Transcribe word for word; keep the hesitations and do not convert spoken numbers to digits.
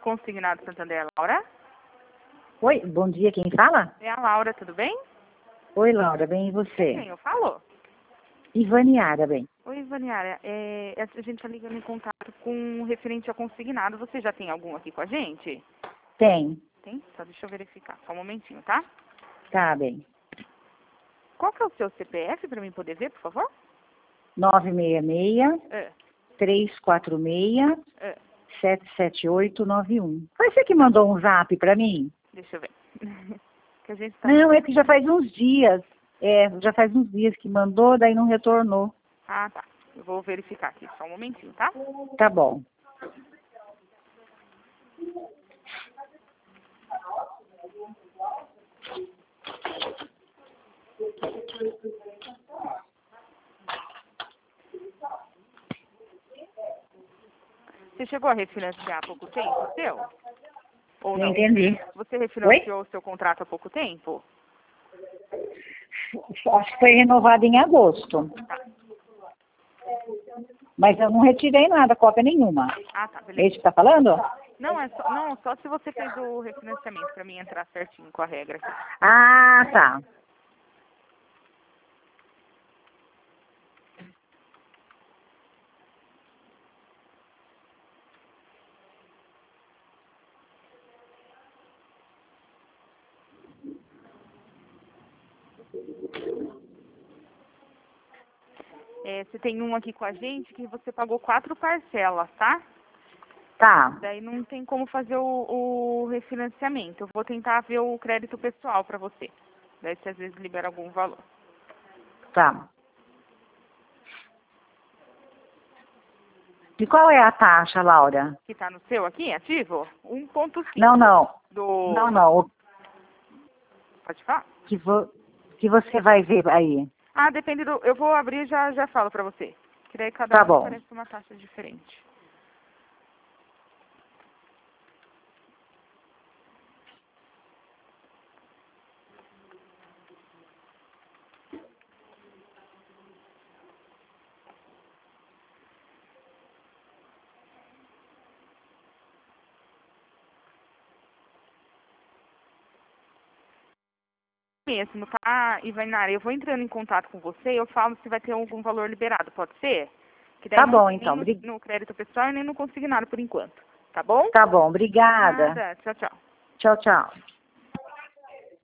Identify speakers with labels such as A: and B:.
A: Consignado Santander, Laura?
B: Oi, bom dia, quem fala?
A: É a Laura, tudo bem?
B: Oi, Laura, bem, e você?
A: Quem eu falo?
B: Ivaniara, bem.
A: Oi, Vaniara. É, a gente está ligando em contato com referente a consignado. Você já tem algum aqui com a gente?
B: Tem.
A: Tem? Só deixa eu verificar. Só um momentinho, tá?
B: Tá, bem.
A: Qual que é o seu C P F para mim poder ver, por favor?
B: nove seis seis,
A: É,
B: três quatro seis,
A: é.
B: sete sete oito nove um. Foi você que mandou um zap pra mim?
A: Deixa eu ver. que a gente tá...
B: Não, é que já faz uns dias. É, já faz uns dias que mandou, daí não retornou.
A: Ah, tá. Eu vou verificar aqui. Só um momentinho, tá?
B: Tá bom.
A: Você chegou a refinanciar há pouco tempo o seu? Ou
B: Não
A: não?
B: entendi.
A: Você refinanciou o seu contrato há pouco tempo?
B: Acho que foi renovado em agosto.
A: Tá.
B: Mas eu não retirei nada, cópia nenhuma.
A: Ah, tá.
B: É
A: Beleza.
B: isso que tá falando?
A: Não, é só, não, só se você fez o refinanciamento para mim entrar certinho com a regra aqui.
B: Ah, tá.
A: É, você tem um aqui com a gente que você pagou quatro parcelas, tá?
B: Tá,
A: Daí não tem como fazer o, o refinanciamento. Eu vou tentar ver o crédito pessoal para você. Daí se às vezes libera algum valor.
B: tá. E qual é a taxa, Laura?
A: Que tá no seu aqui, ativo? um ponto cinco.
B: Não, não.
A: Do...
B: Não, não. O
A: Pode falar?
B: que, vo... que você vai ver aí.
A: Ah, depende do... Eu vou abrir e já, já falo pra você. Que daí cada
B: Tá
A: um
B: bom.
A: parece uma taxa diferente. Mesmo, tá, Ivanara? Eu vou entrando em contato com você e eu falo se vai ter algum valor liberado, pode ser? Que daí
B: Tá
A: não
B: bom,
A: tem nem
B: então.
A: no,
B: Bri-
A: no crédito pessoal e nem no consignado por enquanto. Tá bom?
B: Tá bom, obrigada.
A: Nada. Tchau, tchau.
B: Tchau, tchau.